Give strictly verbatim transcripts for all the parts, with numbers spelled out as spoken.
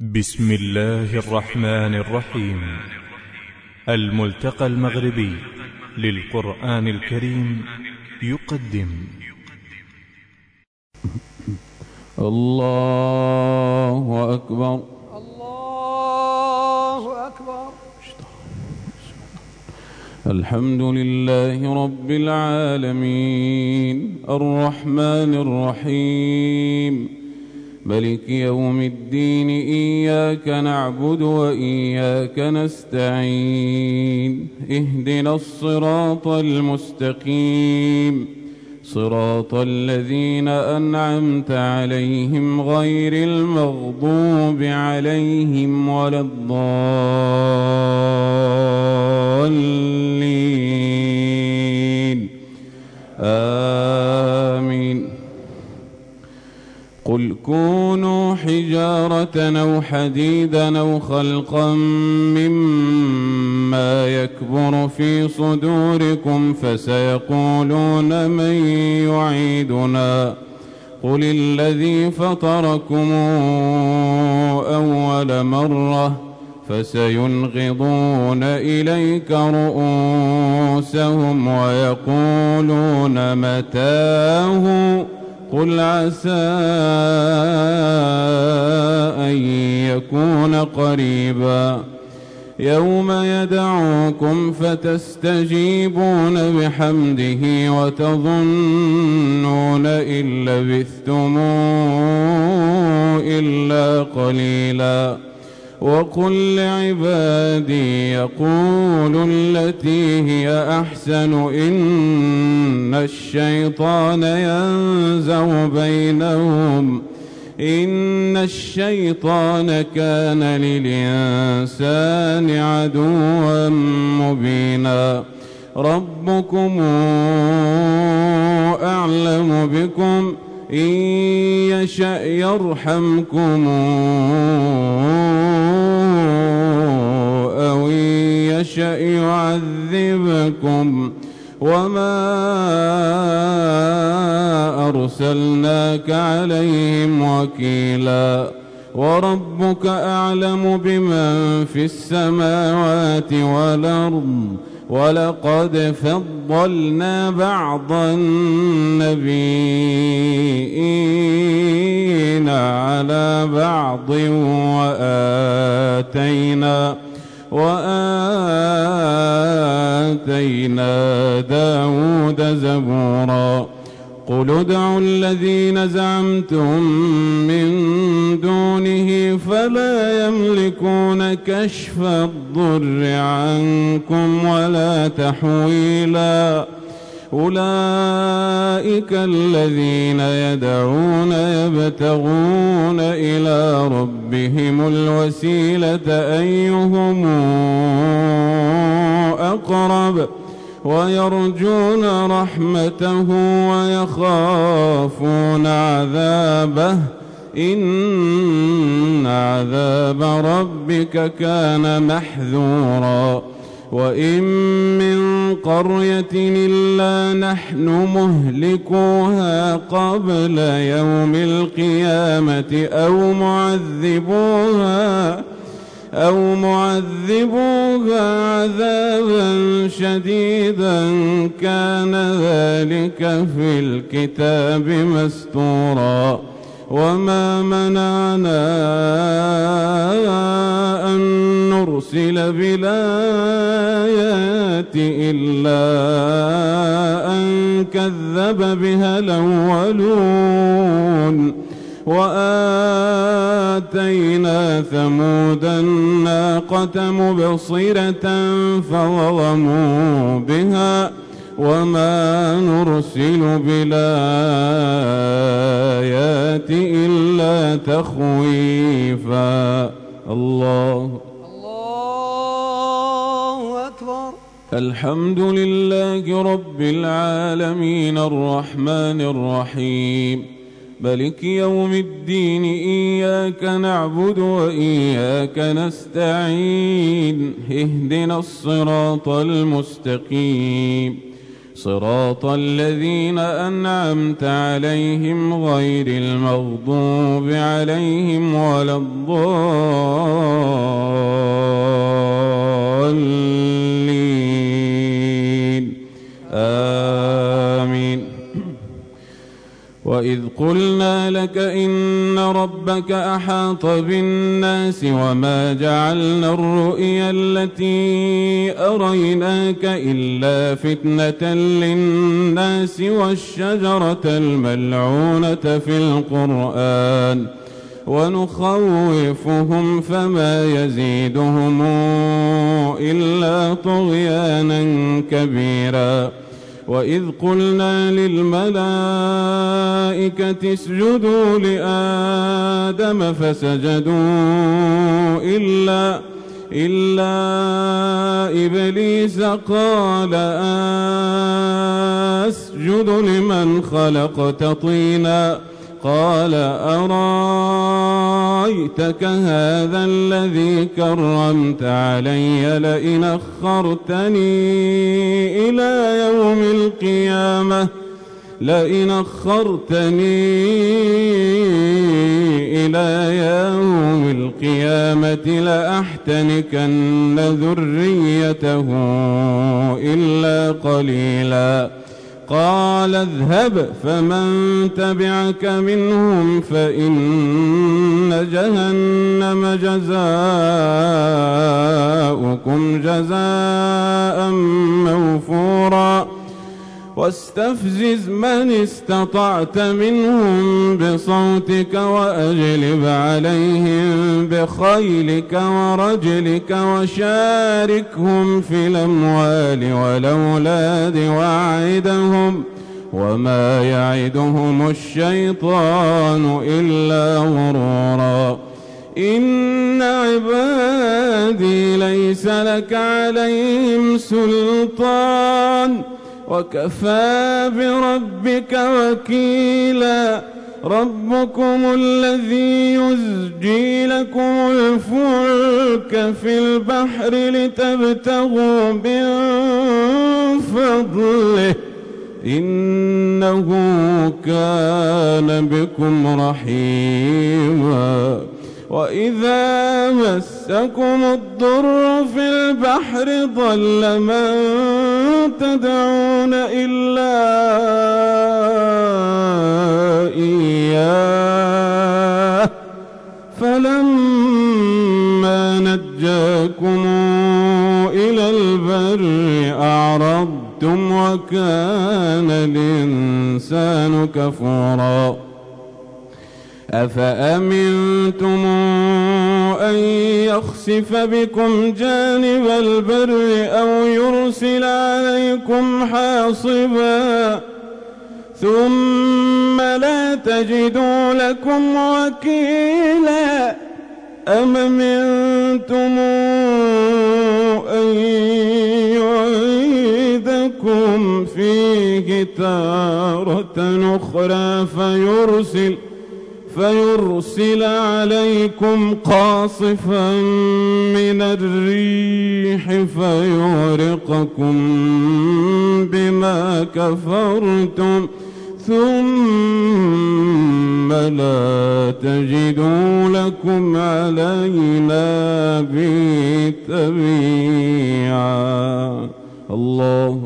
بسم الله الرحمن الرحيم. الملتقى المغربي للقرآن الكريم يقدم الله أكبر الله أكبر. الحمد لله رب العالمين الرحمن الرحيم ملك يوم الدين. إياك نعبد وإياك نستعين. اهدنا الصراط المستقيم صراط الذين أنعمت عليهم غير المغضوب عليهم ولا الضالين. آمين. قل كونوا حجارة أو حديدا أو خلقا مما يكبر في صدوركم فسيقولون من يعيدنا قل الذي فطركم أول مرة فسينغضون إليك رؤوسهم ويقولون متاه قل عسى أن يكون قريبا. يوم يدعوكم فتستجيبون بحمده وتظنون إن لبثتم إلا قليلا. وقل لعبادي يقولوا التي هي أحسن إن الشيطان ينزغ بينهم إن الشيطان كان للإنسان عدوا مبينا. ربكم أعلم بكم إن يشأ يرحمكم أو إن يشأ يعذبكم وما أرسلناك عليهم وكيلا. وربك أعلم بمن في السماوات والأرض ولقد فضلنا بعض النبيين على بعض وآتينا وآتينا داود زبورا. قل ادعوا الذين زعمتم من دونه فلا يملكون كشف الضر عنكم ولا تحويلا. أولئك الذين يدعون يبتغون إلى ربهم الوسيلة أيهم أقرب ويرجون رحمته ويخافون عذابه إن عذاب ربك كان محذورا. وإن من قرية إلا نحن مهلكوها قبل يوم القيامة أو معذبوها أو معذبوها عذابا شديدا كان ذلك في الكتاب مستورا. وما منعنا أن نرسل بالآيات إلا أن كذب بها الأولون. وآتينا ثمود الناقة مبصرة فظلموا بها وما نرسل بالآيات إلا تخويفا. الله الله أكبر. الحمد لله رب العالمين الرحمن الرحيم ملك يوم الدين. إياك نعبد وإياك نستعين. اهدنا الصراط المستقيم صراط الذين أنعمت عليهم غير المغضوب عليهم ولا الضالين آمين. وإذ قلنا لك إن ربك أحاط بالناس وما جعلنا الرؤيا التي أريناك إلا فتنة للناس والشجرة الملعونة في القرآن ونخوفهم فما يزيدهم إلا طغيانا كبيرا. وإذ قلنا للملائكة اسجدوا لآدم فسجدوا إلا, إلا إبليس قال أسجد لمن خلقت طينا قال أرايتك هذا الذي كرمت علي لئن أخرتني إلى يوم القيامة لئن أخرتني إلى يوم القيامة لأحتنكن ذريته إلا قليلا. قال اذهب فمن تبعك منهم فإن جهنم جزاؤكم جزاء موفورا. واستفزز من استطعت منهم بصوتك وأجلب عليهم بخيلك ورجلك وشاركهم في الأموال والأولاد وأعدهم وما يعدهم الشيطان إلا غرورا. إن عبادي ليس لك عليهم سلطان وكفى بربك وكيلا. ربكم الذي يزجي لكم الفلك في البحر لتبتغوا من فضله إنه كان بكم رحيما. وإذا مسكم الضر في البحر ضل من تدعون إلا إياه فلما نجاكم إلى البر أعرضتم وكان الإنسان كفورا. أفأمنتم أن يخسف بكم جانب البر أو يرسل عليكم حاصبا ثم لا تجدوا لكم وكيلا. أم أمنتم أن يعيدكم فيه تارة أخرى فيرسل فيرسل عليكم قاصفا من الريح فيغرقكم بما كفرتم ثم لا تجدوا لكم علينا به تبيعا. الله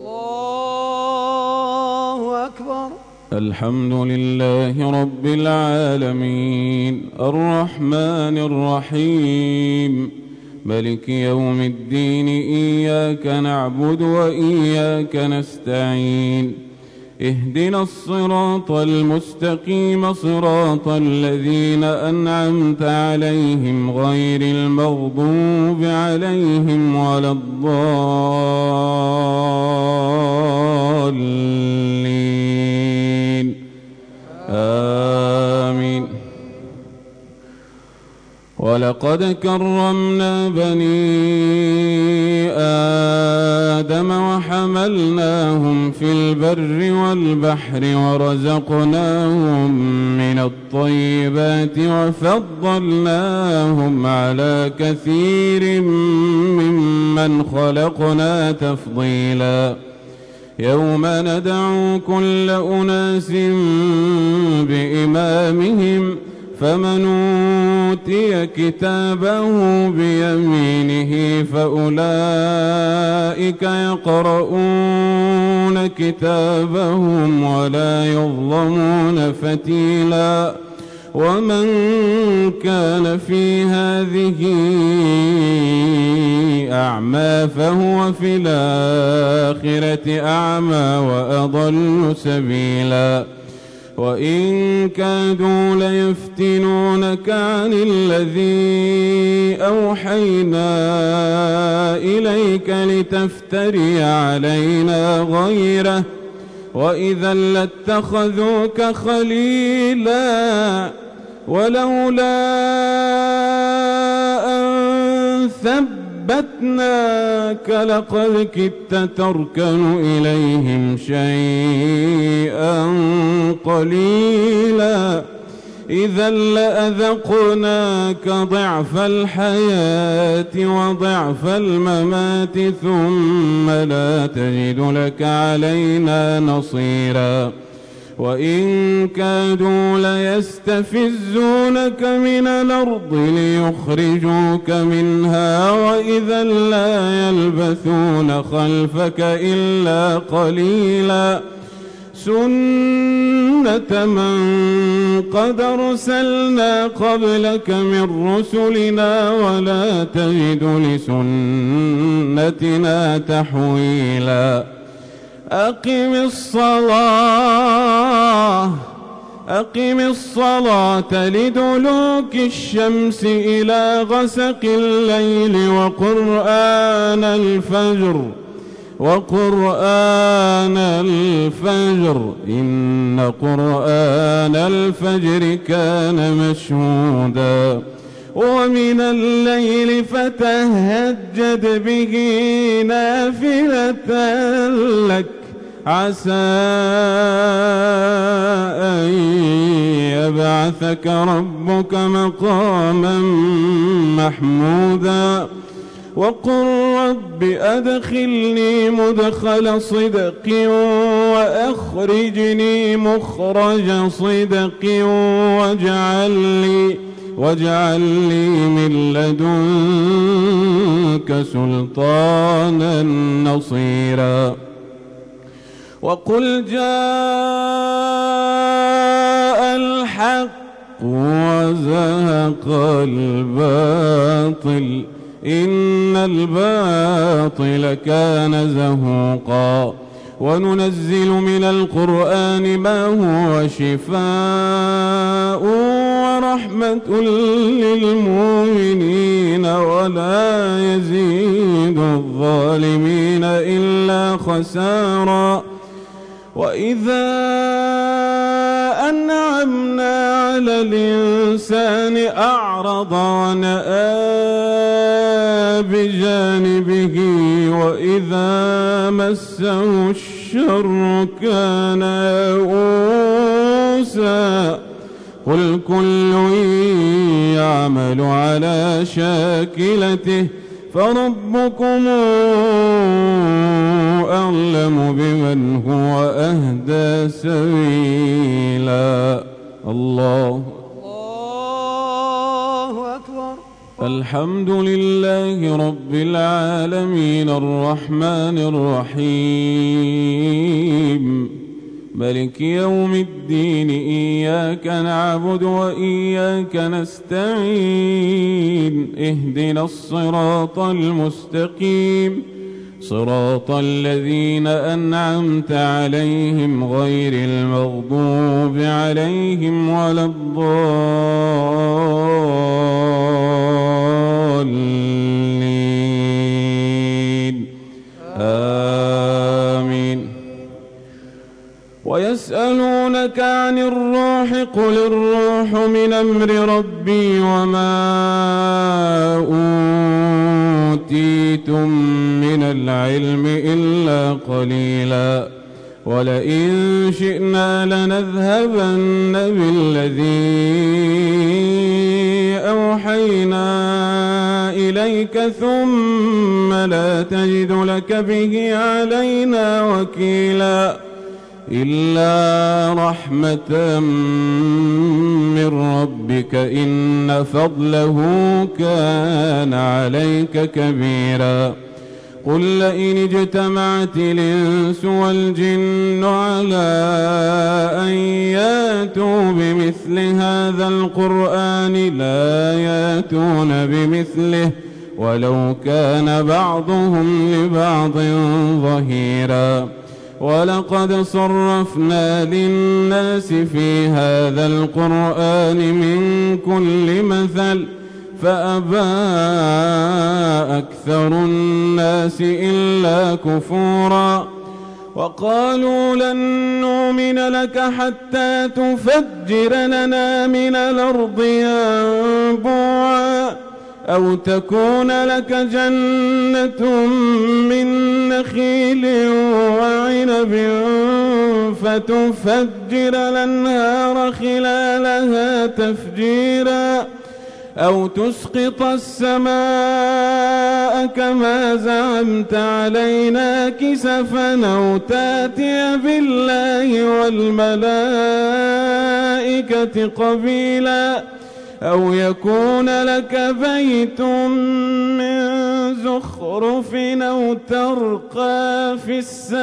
الله أكبر. الحمد لله رب العالمين الرحمن الرحيم ملك يوم الدين إياك نعبد وإياك نستعين اهدنا الصراط المستقيم صراط الذين أنعمت عليهم غير المغضوب عليهم ولا الضالين آمين. ولقد كرمنا بني آدم وحملناهم في البر والبحر ورزقناهم من الطيبات وفضلناهم على كثير ممن خلقنا تفضيلا. يوم ندعو كل أناس بإمامهم فمن أوتي كتابه بيمينه فأولئك يقرؤون كتابهم ولا يظلمون فتيلا ومن كان في هذه أعمى فهو في الآخرة أعمى وأضل سبيلا وإن كادوا ليفتنونك عن الذي أوحينا إليك لتفتري علينا غيره وإذا لاتخذوك خليلا ولولا أن ثبتناك لقد كدت تركن إليهم شيئا قليلا إذا لأذقناك ضعف الحياة وضعف الممات ثم لا تجد لك علينا نصيرا وإن كادوا ليستفزونك من الأرض ليخرجوك منها وإذا لا يلبثون خلفك إلا قليلا سنة من قد أرسلنا قبلك من رسلنا ولا تجد لسنتنا تحويلا أقم الصلاة أقم الصلاة لدلوك الشمس إلى غسق الليل وقرآن الفجر وقرآن الفجر إن قرآن الفجر كان مشهودا ومن الليل فتهجد به نافلة لك عسى أن يبعثك ربك مقاما محمودا وقل رب أدخلني مدخل صدق وأخرجني مخرج صدق واجعل لي واجعل لي من لدنك سلطانا نصيرا وقل جاء الحق وزهق الباطل إن الباطل كان زهوقا وننزل من القرآن ما هو شفاء ورحمة للمؤمنين ولا يزيد الظالمين إلا خسارا وإذا أنعمنا على الإنسان أعرض ونأى بجانبه وإذا مسه الشر كان يئوسا قل كل يعمل على شاكلته فربكم أعلم بمن هو أهدى سبيلا الله الله أكبر الحمد لله رب العالمين الرحمن الرحيم ملك يوم الدين إياك نعبد وإياك نستعين اهدنا الصراط المستقيم صراط الذين أنعمت عليهم غير المغضوب عليهم ولا الضالين آمين ويسألونك عن الروح قل الروح من أمر ربي وما أوتيتم من العلم إلا قليلا ولئن شئنا لنذهبن بالذي أوحينا إليك ثم لا تجد لك به علينا وكيلا إلا رحمة من ربك إن فضله كان عليك كبيرا قل لئن اجتمعت الإنس والجن على أن ياتوا بمثل هذا القرآن لا ياتون بمثله ولو كان بعضهم لبعض ظهيرا ولقد صرفنا للناس في هذا القرآن من كل مثل فأبى أكثر الناس إلا كفورا وقالوا لن نؤمن لك حتى تفجر لنا من الأرض ينبوعا أو تكون لك جنة من نخيل وعنب فتفجر الأنهار خلالها تفجيرا أو تسقط السماء كما زعمت علينا كسفا أو تأتي بالله والملائكة قبيلا أو يكون لك بيت من زخرف أو ترقى في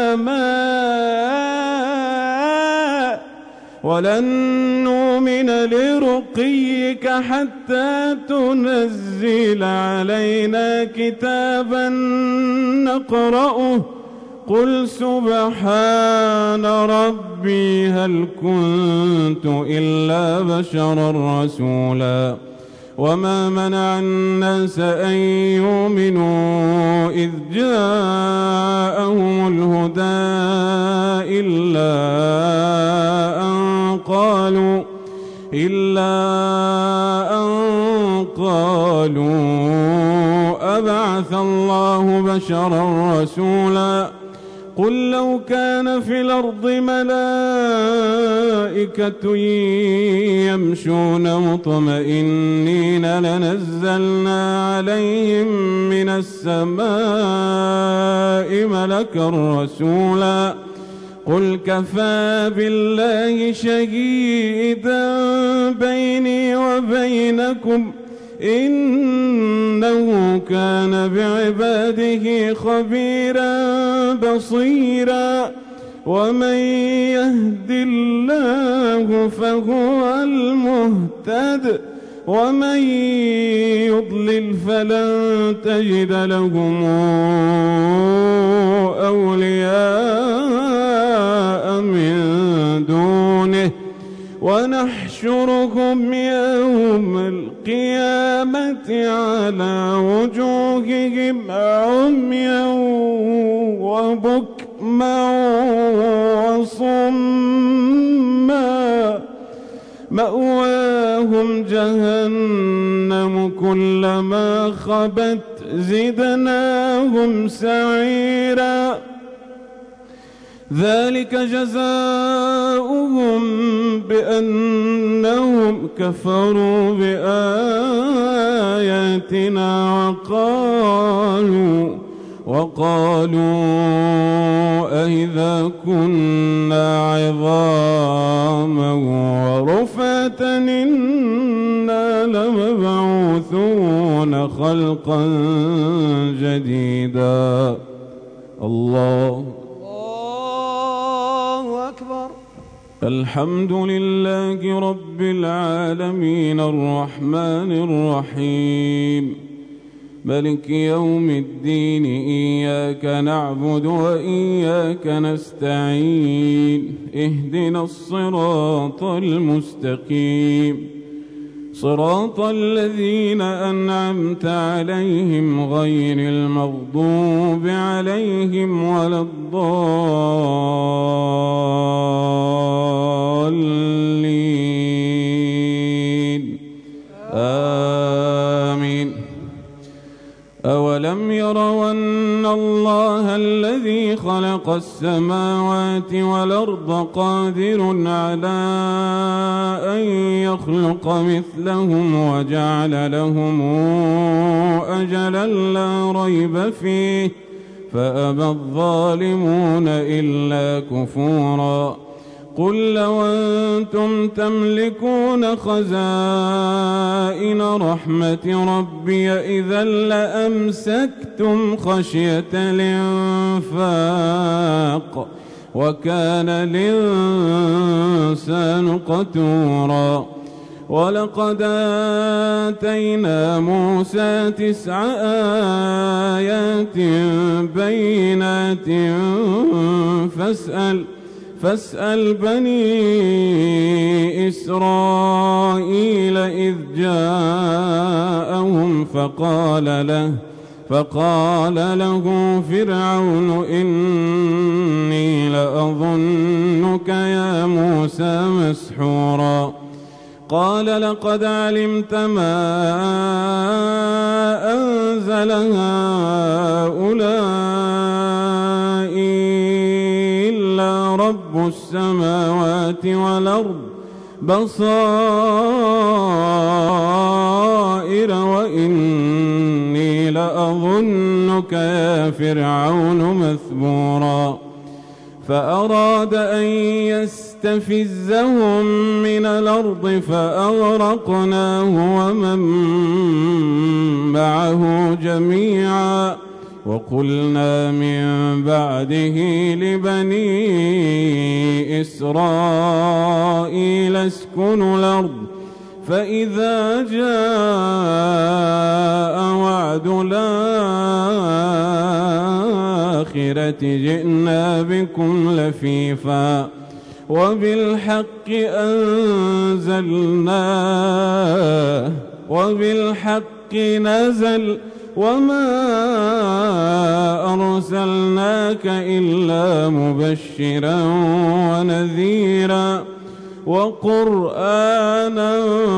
السماء ولن نؤمن لرقيك حتى تنزل علينا كتابا نقرأه قل سبحان ربي هل كنت إلا بشرا رسولا وما منع الناس أن يؤمنوا إذ جاءهم الهدى إلا أن قالوا إلا أن قالوا أبعث الله بشرا رسولا قل لو كان في الأرض ملائكة يمشون مطمئنين لنزلنا عليهم من السماء ملكا رسولا قل كفى بالله شهيدا بيني وبينكم إنه كان بعباده خبيرا بصيرا ومن يهد الله فهو المهتد ومن يضلل فلن تجد لهم أولياء من دونه ونحشرهم يوم القيامة على وجوههم عميا وبكما وصما مأواهم جهنم كلما خبت زدناهم سعيرا ذلك جزاؤهم بأنهم كفروا بآياتنا وقالوا وقالوا أئذا كنا عظاما ورفاتا إنا لمبعوثون خلقا جديدا الله الحمد لله رب العالمين الرحمن الرحيم مالك يوم الدين إياك نعبد وإياك نستعين اهدنا الصراط المستقيم صراط الذين أنعمت عليهم غير المغضوب عليهم ولا الضالين آمين أولم أولم يروا أن الله الذي خلق السماوات والأرض قادر على أن يخلق مثلهم وجعل لهم أجلا لا ريب فيه فأبى الظالمون إلا كفورا. قل لو أنتم تملكون خزائن رحمة ربي إذا لأمسكتم خشية الإنفاق وكان الإنسان قتورا. ولقد آتينا موسى تسع آيات بينات فاسأل فاسأل بني إسرائيل إذ جاءهم فقال له فقال له فرعون إني لأظنك يا موسى مسحورا. قال لقد علمت ما أنزل هؤلاء إلا رب السماوات والأرض بصائر وإني لأظنك يا فرعون مثبورا. فأراد أن يستفزهم من الأرض فأغرقناه ومن معه جميعا. وقلنا من بعده لبني إسرائيل اسكنوا الأرض فإذا جاء وعد الآخرة جئنا بكم لفيفا وبالحق أنزلناه وبالحق نزل وما أرسلناك إلا مبشرا ونذيرا وقرآنا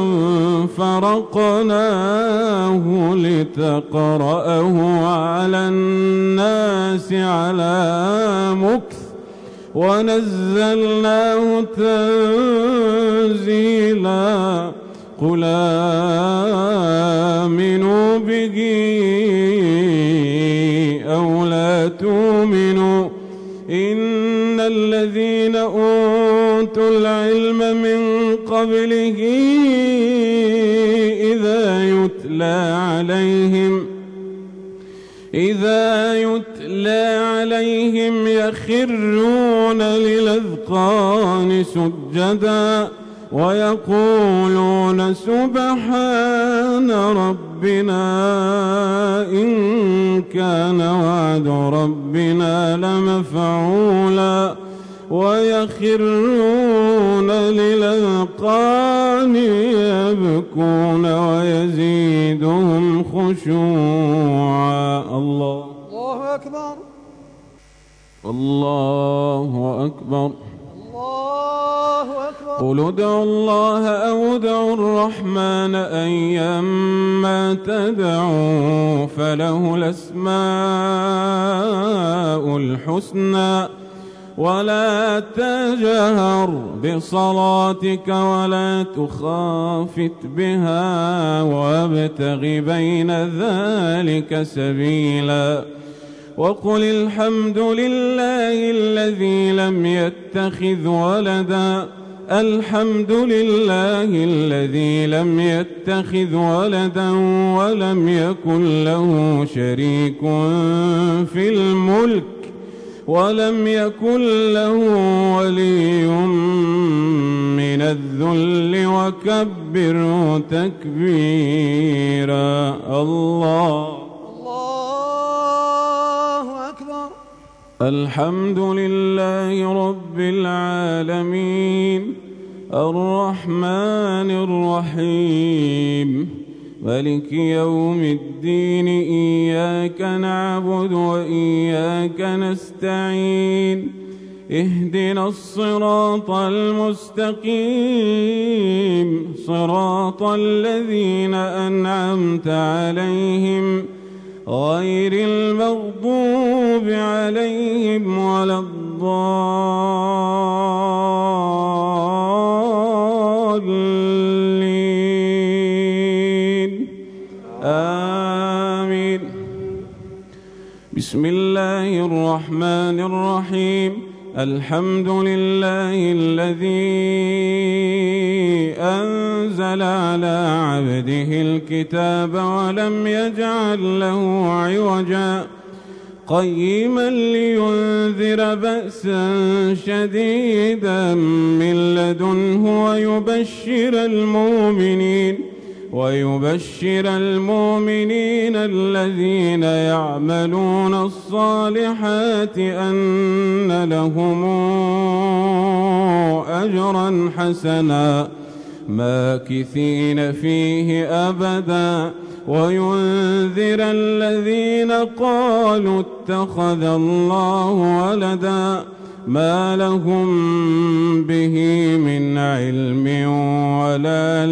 فرقناه لتقرأه على الناس على مكث ونزلناه تنزيلا. قل آمنوا به أو لا تؤمنوا إن الذين أوتوا العلم من قبله إذا يتلى عليهم إذا يتلى عليهم يخرون للأذقان سجدا ويقولون سبحان ربنا إن كان وعد ربنا لمفعولا ويخرون للأذقان يبكون ويزيدهم خشوعا. الله الله أكبر الله أكبر الله أكبر. قل ادعوا الله أو ادعوا الرحمن أيما تدعوا فله الأسماء الحسنى ولا تجهر بصلاتك ولا تخافت بها وابتغ بين ذلك سبيلا. وقل الحمد لله الذي لم يتخذ ولدا الحمد لله الذي لم يتخذ ولدا ولم يكن له شريك في الملك ولم يكن له ولي من الذل وكبره تكبيرا. الله الله أكبر. الحمد لله رب العالمين الرحمن الرحيم مالك يوم الدين إياك نعبد وإياك نستعين اهدنا الصراط المستقيم صراط الذين أنعمت عليهم غير المغضوب عليهم ولا الضالين آمين. بسم الله الرحمن الرحيم. الحمد لله الذي أنزل على عبده الكتاب ولم يجعل له عوجا قيما لينذر بأسا شديدا من لدنه ويبشر المؤمنين ويبشر المؤمنين الذين يعملون الصالحات أن لهم أجرا حسنا ماكثين فيه أبدا وينذر الذين قالوا اتخذ الله ولدا ما لهم به من علم ولا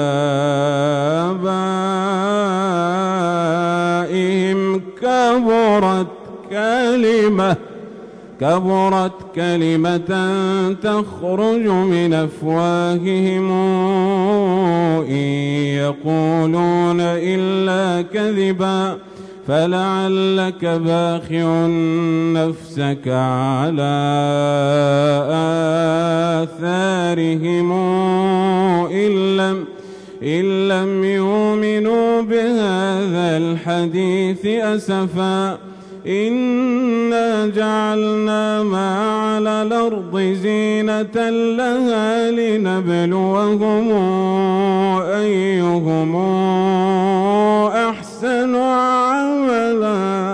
لآبائهم كبرت كلمة كبرت كلمة تخرج من أفواههم إن يقولون إلا كذبا فلعلك باخع نفسك على آثارهم إن لم, إن لم يؤمنوا بهذا الحديث أسفا إنا جعلنا ما على الأرض زينة لها لنبلوهم أيهم أحسن عملا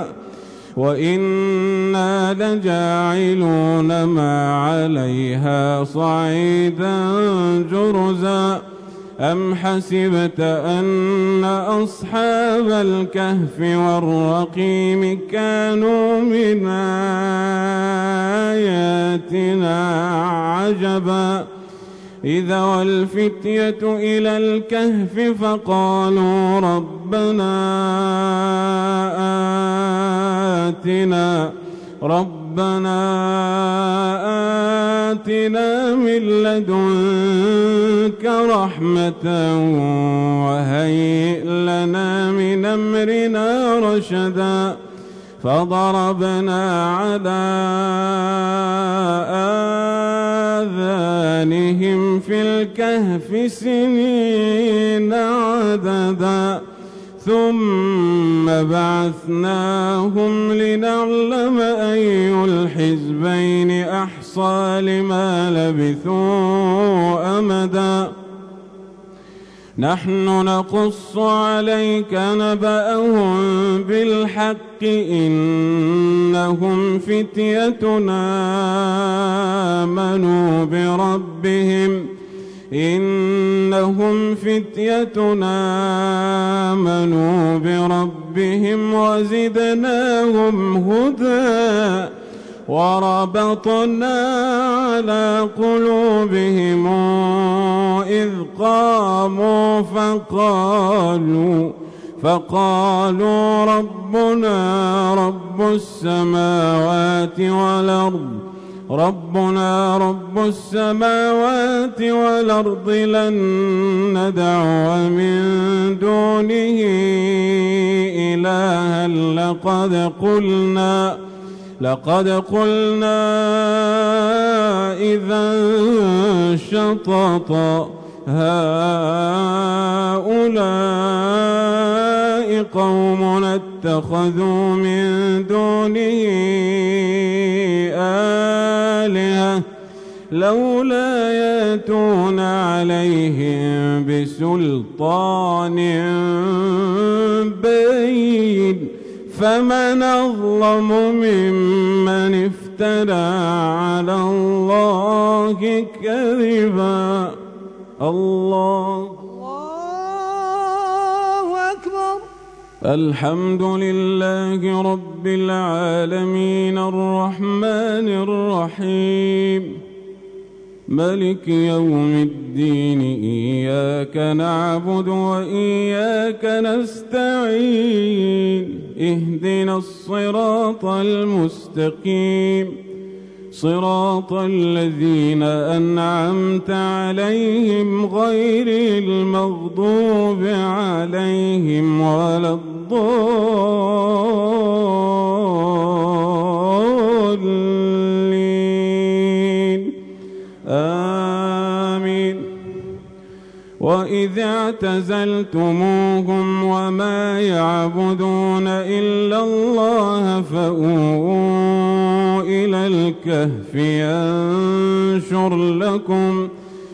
وإنا لجاعلون ما عليها صعيدا جرزا أم حسبت أن أصحاب الكهف والرقيم كانوا من آياتنا عجبا إذا والفتية إلى الكهف فقالوا ربنا آتنا ربنا آتنا من لدنك رحمة وهيئ لنا من أمرنا رشدا فضربنا على آذانهم في الكهف سنين عددا ثم بعثناهم لنعلم أي الحزبين أحصى لما لبثوا أمدا نحن نقص عليك نبأهم بالحق إنهم فتيتنا آمنوا بربهم إنهم فتيتنا آمنوا بربهم وزدناهم هدى وربطنا على قلوبهم إذ قاموا فقالوا فقالوا ربنا رب السماوات والأرض ربنا رب السماوات والأرض لن ندعو من دونه إلها لقد قلنا لقد قلنا إذا شطط هؤلاء قومنا اتخذوا من دونه آلهة لولا يأتون عليهم بسلطان بين فمن أظلم ممن افترى على الله كذبا. الله الله أكبر. الحمد لله رب العالمين الرحمن الرحيم ملك يوم الدين إياك نعبد وإياك نستعين اهدنا الصراط المستقيم صراط الذين أنعمت عليهم غير المغضوب عليهم ولا الضالين آمين. وإذ اعتزلتموهم وما يعبدون إلا الله فأووا إلى الكهف ينشر لكم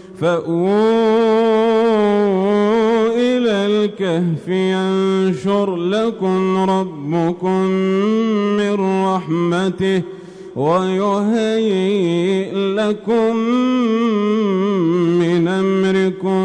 فأووا إلى الكهف ينشر لكم ربكم من رحمته ويهيئ لكم من أمركم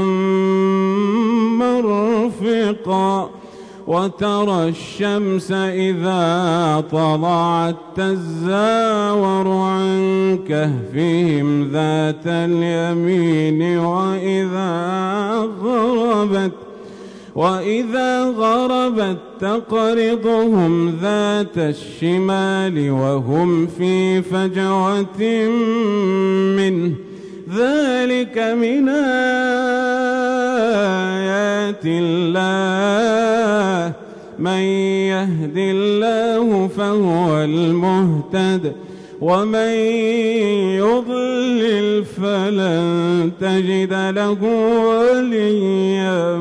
مرفقا. وترى الشمس إذا طلعت تزاور عن كهفهم ذات اليمين وإذا غربت وإذا غربت تقرضهم ذات الشمال وهم في فجوة منه ذلك من آيات الله من يهد الله فهو المهتد ومن يضلل فلن تجد له وليا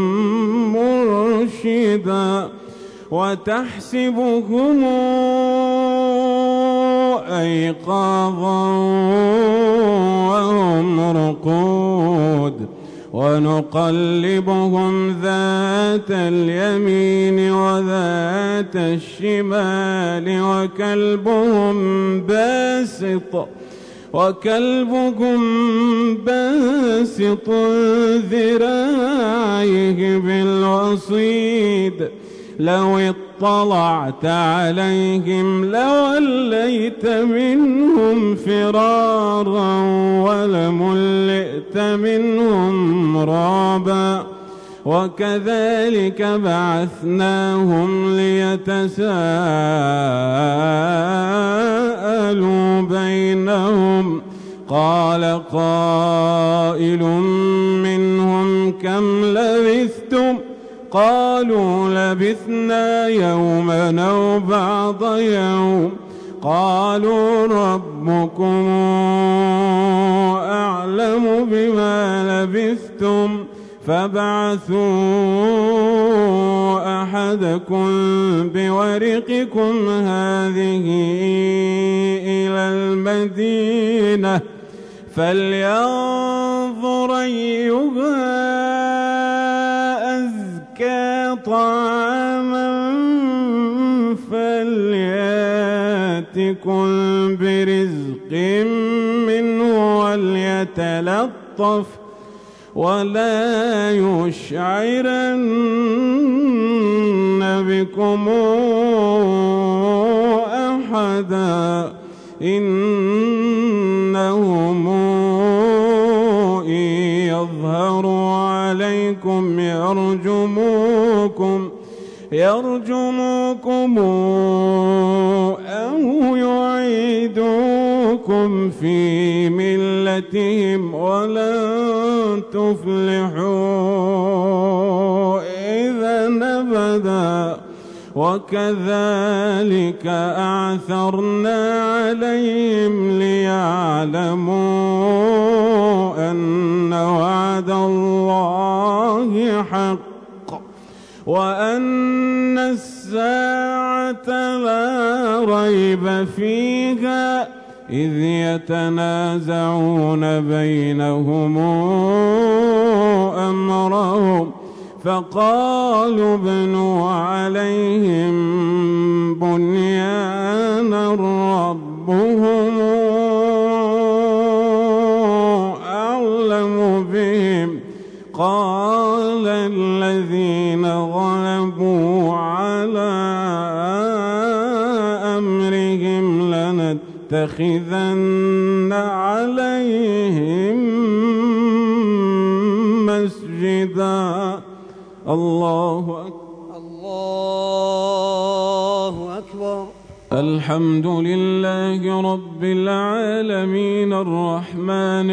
مرشدا. وتحسبهم أيقاظا وهم رقود ونقلبهم ذات اليمين وذات الشمال وكلبهم باسط وكلبهم باسط ذراعيه بالوصيد لو اطلعت عليهم لوليت منهم فرارا ولملئت منهم رعبا. وكذلك بعثناهم ليتساءلوا بينهم قال قائل منهم كم لبثتم قالوا لبثنا يوما أو بعض يوم قالوا ربكم أعلم بما لبثتم فابعثوا أحدكم بورقكم هذه إلى المدينة فلينظر أيها أزكى طعاما فليأتكم برزق منه وليتلطف ولا يشعرن بكم أحدا إنهم إن يظهروا عليكم يرجموكم يرجموكم أو يعيدوكم في ملتهم ولن تفلحوا إذا أبدا. وكذلك أعثرنا عليهم ليعلموا أن وعد الله حق وأن الساعة لا ريب فيها إذ يتنازعون بينهم أمرهم فقالوا ابنوا عليهم بنيانا ربهم أعلم بهم قال الذين غلبوا على أمرهم لنتخذن عليهم مسجدا. الله أكبر. الله أكبر. الحمد لله رب العالمين الرحمن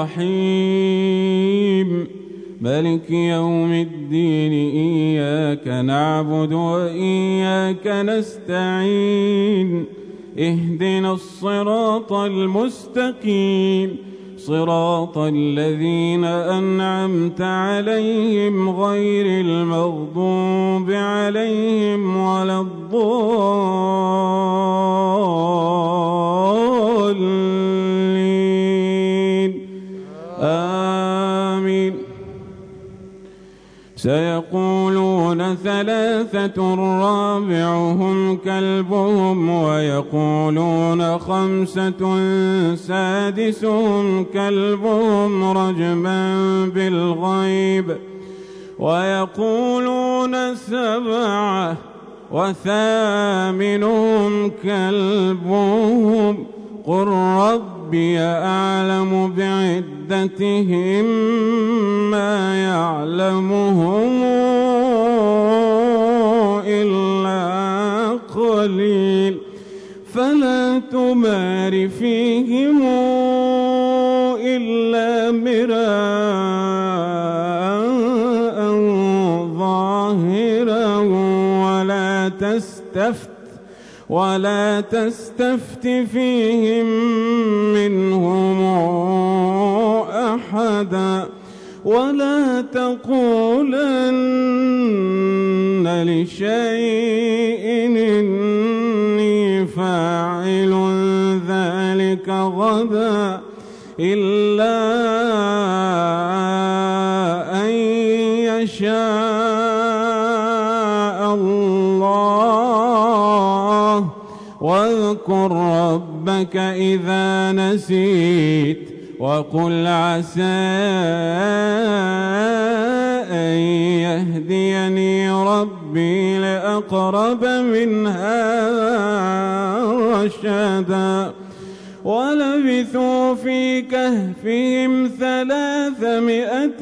الرحيم مالك يوم الدين إياك نعبد وإياك نستعين اهدنا الصراط المستقيم صراط الذين أنعمت عليهم غير المغضوب عليهم ولا الضالين آمين. سيقولون ثلاثة رابعهم كلبهم ويقولون خمسة سادسهم كلبهم رجما بالغيب ويقولون سبعة وثامنهم كلبهم قل ربي أعلم بعدتهم ما يعلمهم إلا قليل فلا تمار فيهم إلا مراء ظاهرا ولا تستفت ولا تستفت فيهم منهم أحدا ولا تقولن لشيء إني فاعل ذلك غدا إلا أن يشاء الله واذكر ربك إذا نسيت وقل عسى أن يهديني ربي لأقرب من هذا رشدا ولبثوا في كهفهم ثلاثمائة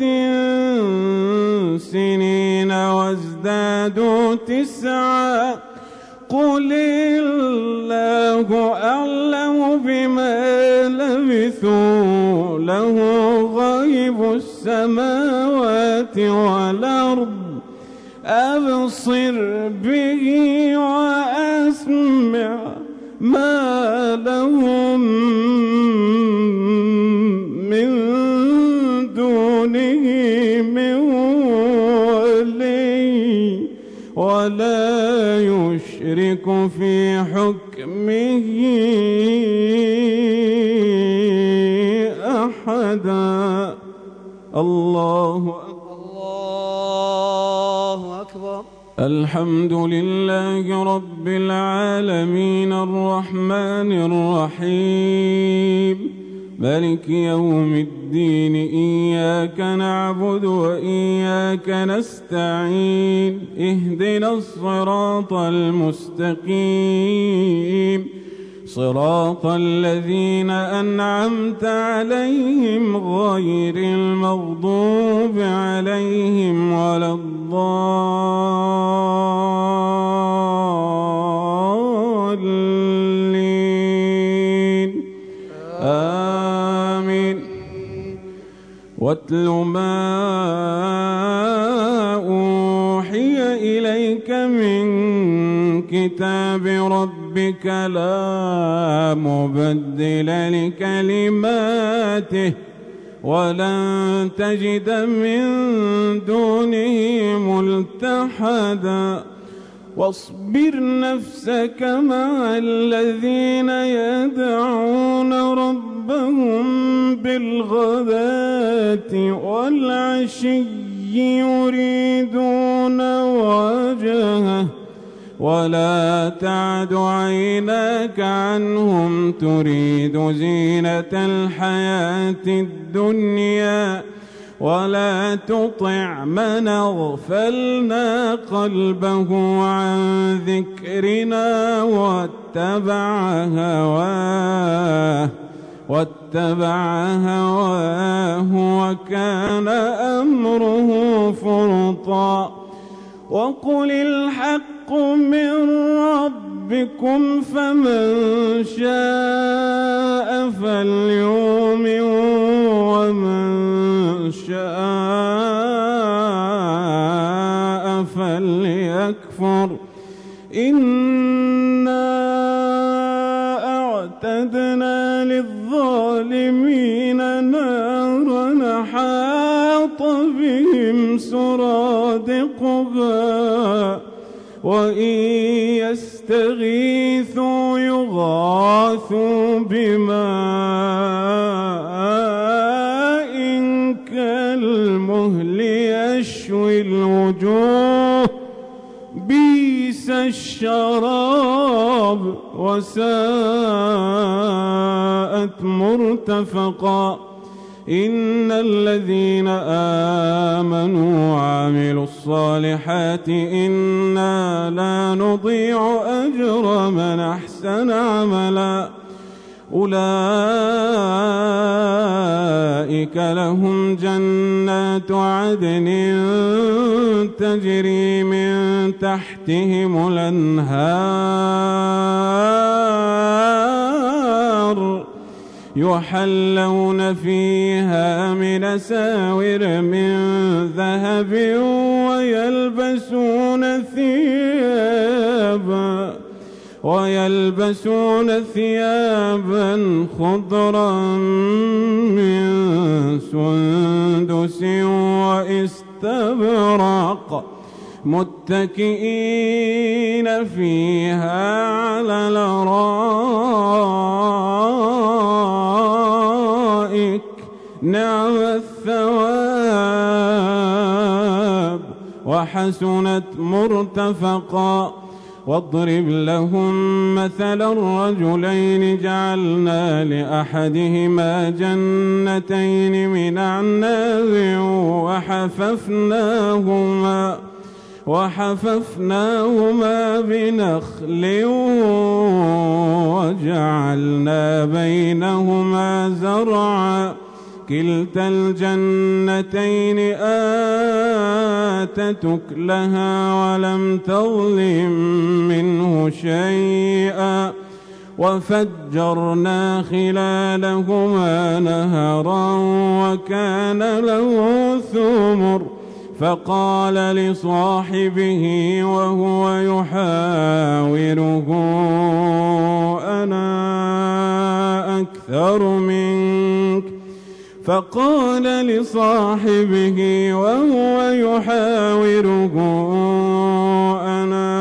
سنين وازدادوا تسعا قل الله أعلم بما لبثوا له غيب السماوات والأرض أبصر به وأسمع ما لهم من دونه من ولي ولا يشرك في حكمه أحدا. الله أكبر. الله أكبر. الحمد لله رب العالمين الرحمن الرحيم مالك يوم الدين إياك نعبد وإياك نستعين اهدنا الصراط المستقيم صراط الذين أنعمت عليهم غير المغضوب عليهم ولا الضالين آمين. واتل ما أوحي إليك من كتاب ربك لا مبدل لكلماته ولن تجد من دونه ملتحدا واصبر نفسك مع الذين يدعون ربهم بالغداة والعشي يريدون وجهه ولا تعد عيناك عنهم تريد زينة الحياة الدنيا ولا تطع من أغفلنا قلبه عن ذكرنا واتبع هواه واتبع هواه وكان أمره فرطا. وقل الحق من ربكم فمن شاء فليؤمن ومن شاء فليكفر. إنا أعتدنا للظالمين نارا حاط بهم سرادقها وإن يستغيثوا يغاثوا بماء كالمهل يشوي الوجوه بئس الشراب وساءت مرتفقا. إن الذين آمنوا وعملوا الصالحات إنا لا نضيع أجر من أحسن عملا. أولئك لهم جنات عدن تجري من تحتهم الأنهار يحلون فيها من أساور من ذهب ويلبسون ثيابا ويلبسون ثيابا خضرا من سندس واستبرق متكئين فيها على الأرائك نعم الثواب وحسنت مرتفقا. واضرب لهم مثلا الرجلين جعلنا لأحدهما جنتين من أعناب وحففناهما وحففناهما بنخل وجعلنا بينهما زرعا كلتا الجنتين آتت أكلها ولم تظلم منه شيئا وفجرنا خلالهما نهرا وكان له ثمر. فقال لصاحبه وهو يحاوره أنا أكثر منك فقال لصاحبه وهو يحاوره أنا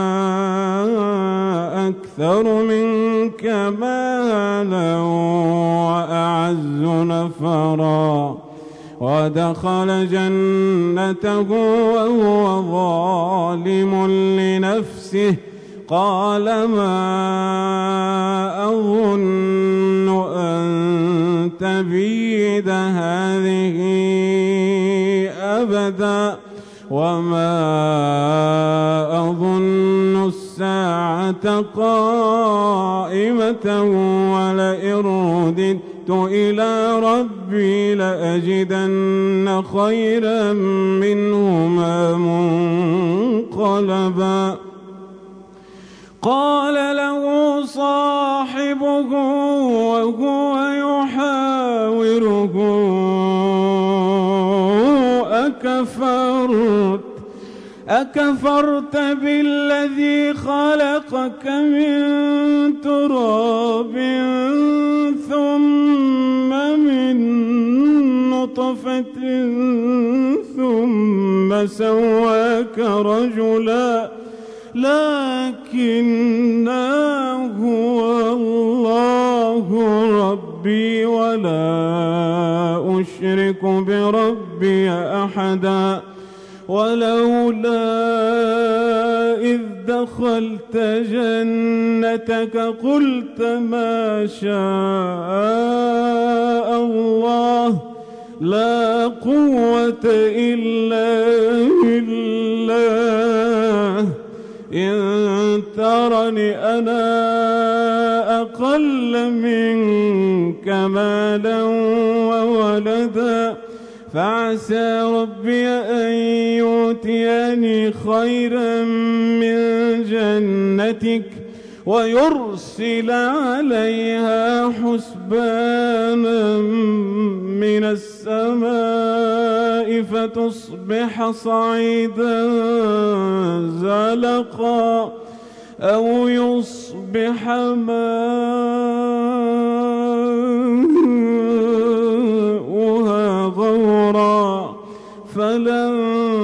أكثر منك مالا وأعز نفرا. ودخل جنته وهو ظالم لنفسه قال ما أظن أن تبيد هذه أبدا وما أظن الساعة قائمة ولئن رددت إلى ربي لأجدن خيرا منهما منقلبا. قال له صاحبه وهو يحاوره أكفرت أكفرت بالذي خلقك من تراب ثم من نطفة ثم سواك رجلا لكن هو الله ربي ولا أشرك بربي أحدا. ولولا إذ دخلت جنتك قلت ما شاء الله لا قوة إلا بالله. إن ترني أنا أقل منك مالا وولدا فعسى ربي أن يؤتيني خيرا من جنتك ويرسل عليها حسبانا من السماء فتصبح صعيدا زلقا أو يصبح ماؤها غورا فلن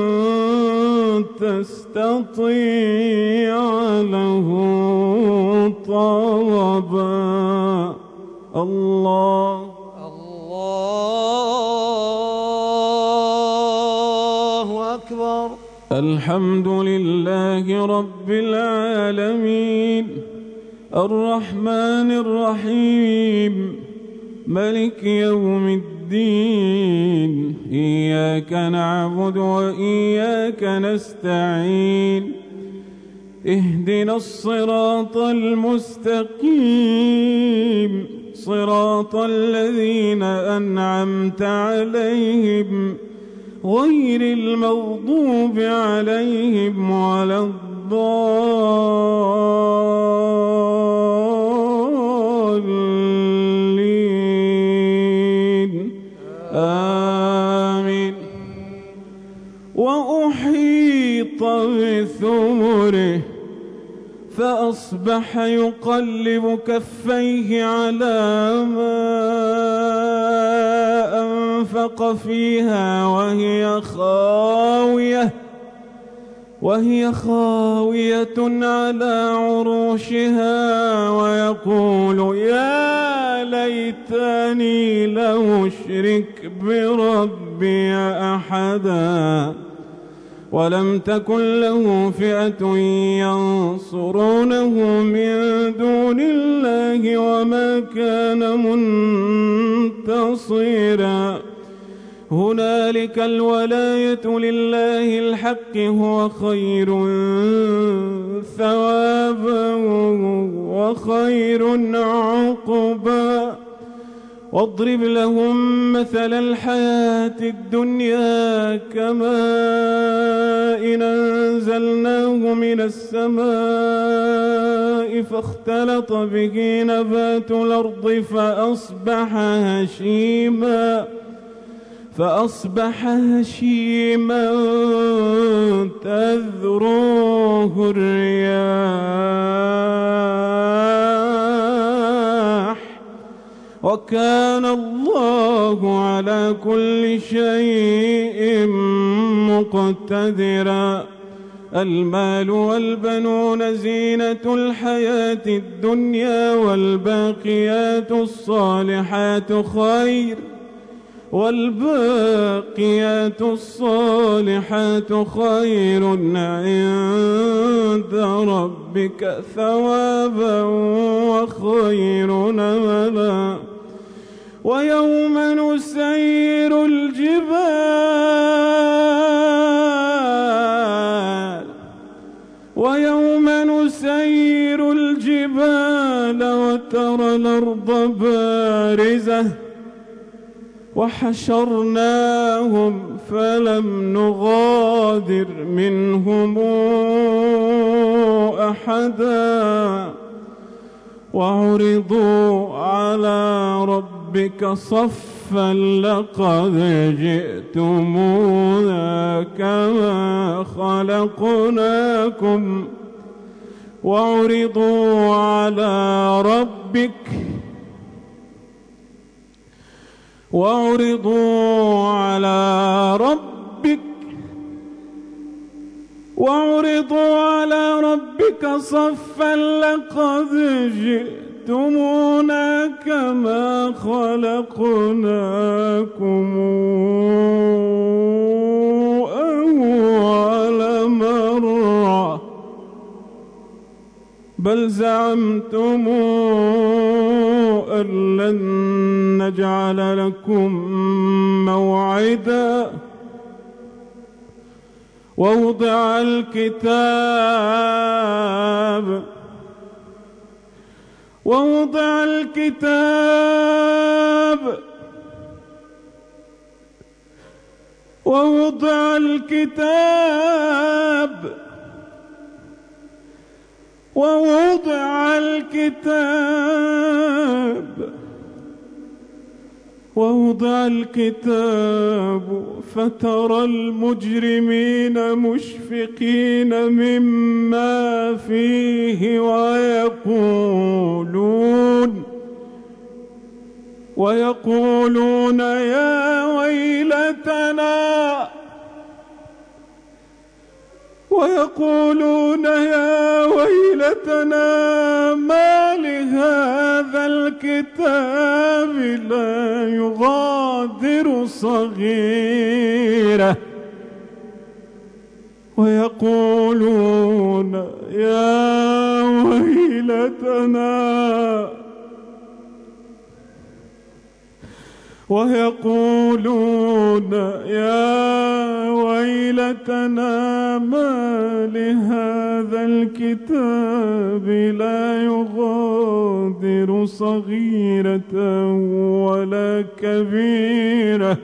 تستطيع له طلبا. الله الله أكبر. الحمد لله رب العالمين الرحمن الرحيم ملك يوم الدين إياك نعبد وإياك نستعين اهدنا الصراط المستقيم صراط الذين أنعمت عليهم غير المغضوب عليهم ولا الضالين آمين. وأحيط بثمره فأصبح يقلب كفيه على ما أنفق فيها وهي خاوية وهي خاوية على عروشها ويقول يا ليتني لم أشرك بربي أحدا ولم تكن له فئة ينصرونه من دون الله وما كان منتصرا. هنالك الولاية لله الحق هو خير ثوابا وخير عقبا. واضرب لهم مثل الحياة الدنيا كماء إن أنزلناه من السماء فاختلط به نبات الأرض فأصبح هشيما فأصبح هشيما تذروه الرياح وكان الله على كل شيء مقتدرا. المال والبنون زينة الحياة الدنيا والباقيات الصالحات خير والباقيات الصالحات خير عند ربك ثوابا وخير نملا. ويوم نسير الجبال ويوم نسير الجبال وترى الأرض بارزة وحشرناهم فلم نغادر منهم أحدا وعرضوا على ربك صفا لقد جئتمونا كما خلقناكم وعرضوا على ربك وعرضوا على ربك وعرضوا على ربك صفا لقد جئتمونا كما خلقناكم أول مرة بل زعمتم أن لن نجعل لكم موعدا ووضع الكتاب ووضع الكتاب ووضع الكتاب ووضع الكتاب ووضع الكتاب فترى المجرمين مشفقين مما فيه ويقولون ويقولون يا ويلتنا ويقولون يا ويلتنا ما لهذا الكتاب لا يغادر صغيرة ويقولون يا ويلتنا ويقولون يا ويلتنا ما لهذا الكتاب لا يغادر صغيرة ولا كبيرة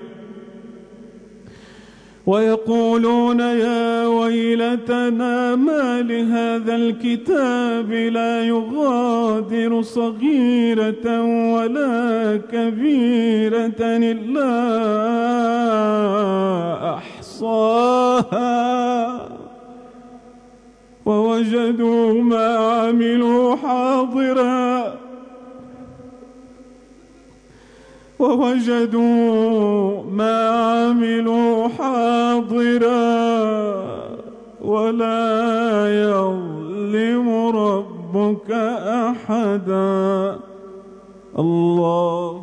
ويقولون يا ويلتنا ما لهذا الكتاب لا يغادر صغيرة ولا كبيرة إلا أحصاها ووجدوا ما عملوا حاضرا ووجدوا ما عملوا حاضرا ولا يظلم ربك أحدا. الله